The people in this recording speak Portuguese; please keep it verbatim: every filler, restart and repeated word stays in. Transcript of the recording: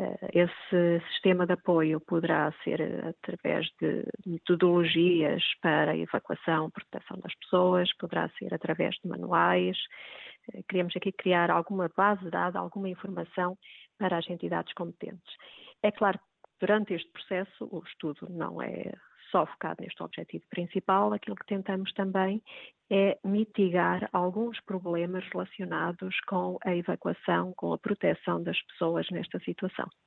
Esse sistema de apoio poderá ser através de metodologias para a evacuação, proteção das pessoas, poderá ser através de manuais. Queremos aqui criar alguma base de dados, alguma informação para as entidades competentes. É claro que durante este processo o estudo não é só focado neste objetivo principal, aquilo que tentamos também é mitigar alguns problemas relacionados com a evacuação, com a proteção das pessoas nesta situação.